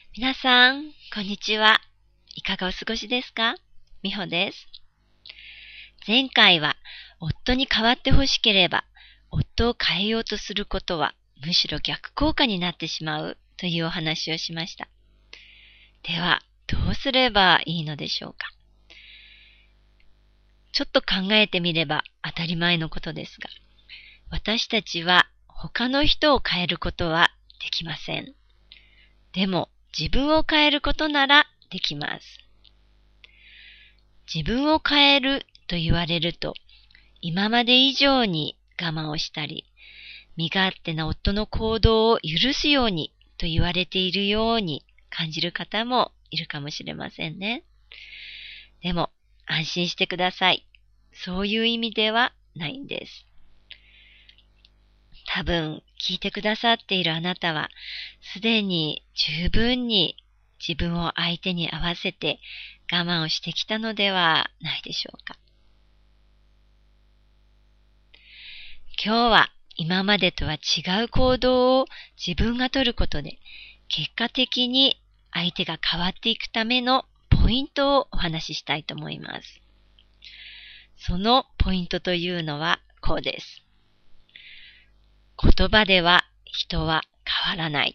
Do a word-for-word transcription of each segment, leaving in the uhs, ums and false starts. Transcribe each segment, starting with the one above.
皆さん、こんにちは。いかがお過ごしですか？みほです。前回は、夫に変わってほしければ、夫を変えようとすることは、むしろ逆効果になってしまうというお話をしました。では、どうすればいいのでしょうか？ちょっと考えてみれば当たり前のことですが、私たちは他の人を変えることはできません。でも、自分を変えることならできます。自分を変えると言われると、今まで以上に我慢をしたり、身勝手な夫の行動を許すようにと言われているように感じる方もいるかもしれませんね。でも、安心してください。そういう意味ではないんです。多分、聞いてくださっているあなたは、すでに十分に自分を相手に合わせて我慢をしてきたのではないでしょうか。今日は今までとは違う行動を自分が取ることで、結果的に相手が変わっていくためのポイントをお話ししたいと思います。そのポイントというのはこうです。言葉では人は変わらない。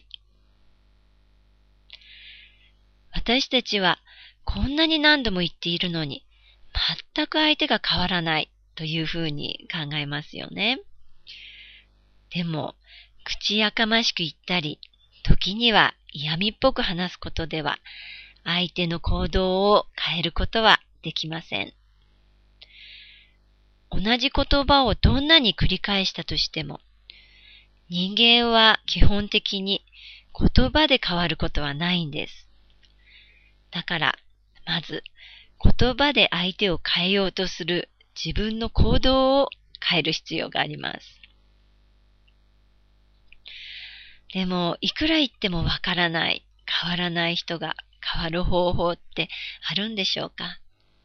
私たちはこんなに何度も言っているのに、全く相手が変わらないというふうに考えますよね。でも、口やかましく言ったり、時には嫌味っぽく話すことでは、相手の行動を変えることはできません。同じ言葉をどんなに繰り返したとしても、人間は基本的に言葉で変わることはないんです。だから、まず言葉で相手を変えようとする自分の行動を変える必要があります。でも、いくら言ってもわからない、変わらない人が変わる方法ってあるんでしょうか？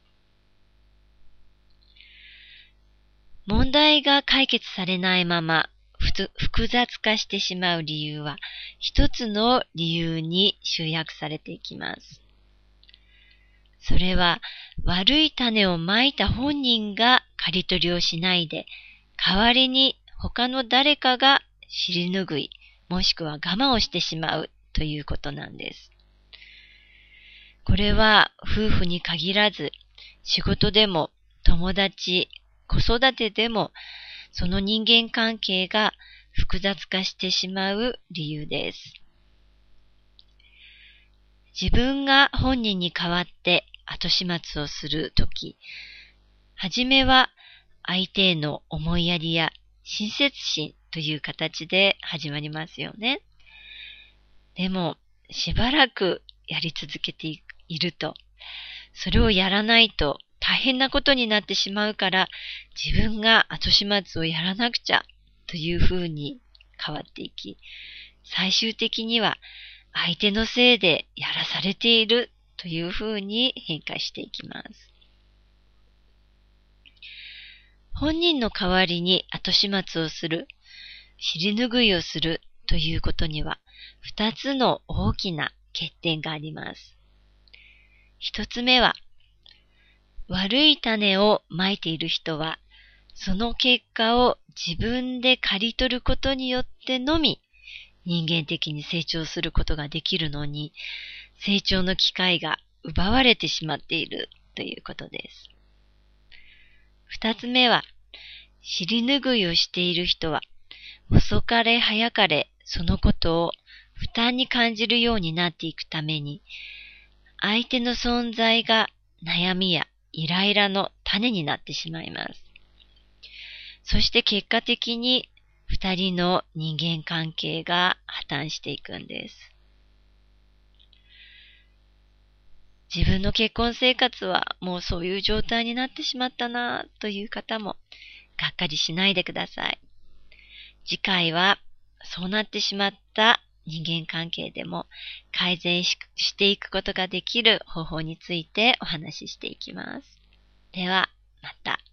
問題が解決されないまま複雑化してしまう理由は一つの理由に集約されていきます。それは悪い種をまいた本人が刈り取りをしないで、代わりに他の誰かが尻拭い、もしくは我慢をしてしまうということなんです。これは夫婦に限らず、仕事でも友達、子育てでも、その人間関係が複雑化してしまう理由です。自分が本人に代わって後始末をするとき、はじめは相手への思いやりや親切心という形で始まりますよね。でも、しばらくやり続けていると、それをやらないと大変なことになってしまうから、自分が後始末をやらなくちゃというふうに変わっていき、最終的には相手のせいでやらされているというふうに変化していきます。本人の代わりに後始末をする、尻拭いをするということには、二つの大きな欠点があります。一つ目は、悪い種をまいている人は、その結果を自分で刈り取ることによってのみ、人間的に成長することができるのに、成長の機会が奪われてしまっているということです。二つ目は、尻拭いをしている人は、遅かれ早かれそのことを負担に感じるようになっていくために、相手の存在が悩みやイライラの種になってしまいます。そして結果的に二人の人間関係が破綻していくんです。自分の結婚生活はもうそういう状態になってしまったなという方もがっかりしないでください。次回はそうなってしまった人間関係でも改善していくことができる方法についてお話ししていきます。ではまた。